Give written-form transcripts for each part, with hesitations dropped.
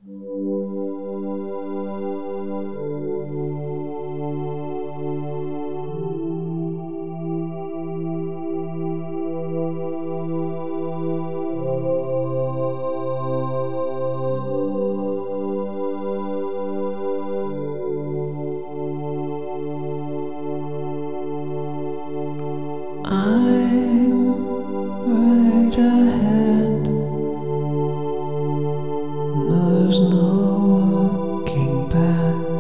I'm right ahead. There's no looking back.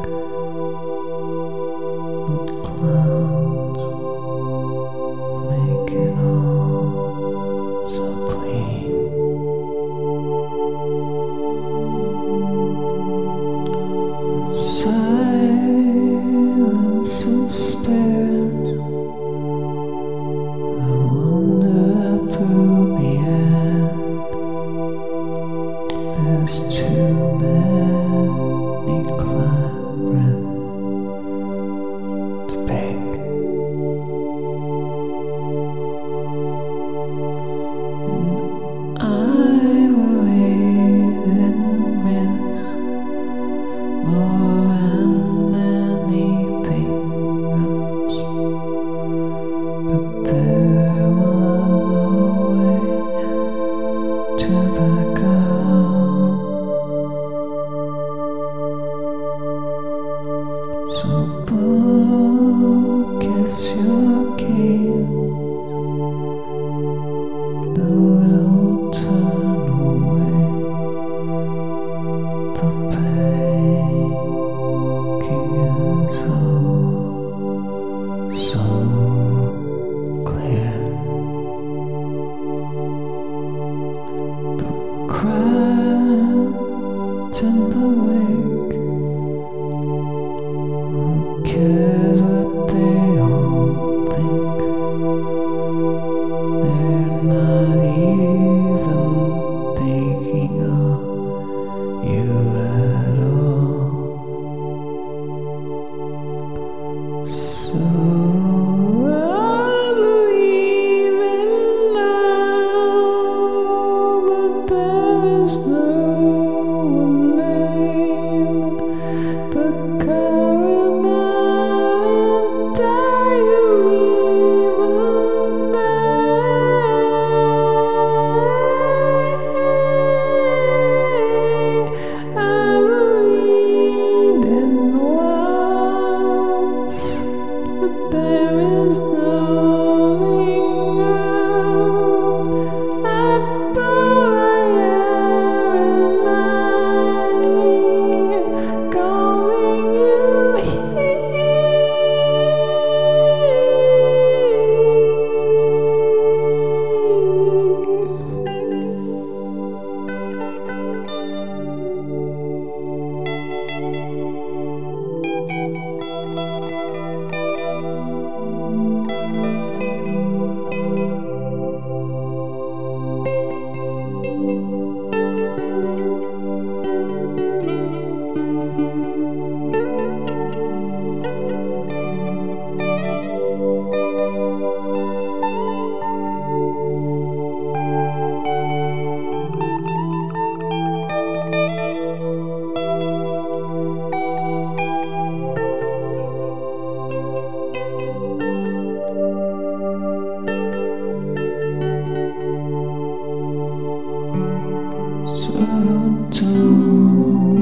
The clouds make it all so clean. Silence instead. Through the end, there's too many claret to pick, and I will even miss more than anything else, but there was to back up. So focus your gaze. No, don't turn away. The baking is all so clear. Cracked in the wake. Who cares what they all think? They're not even thinking of you at all. So don't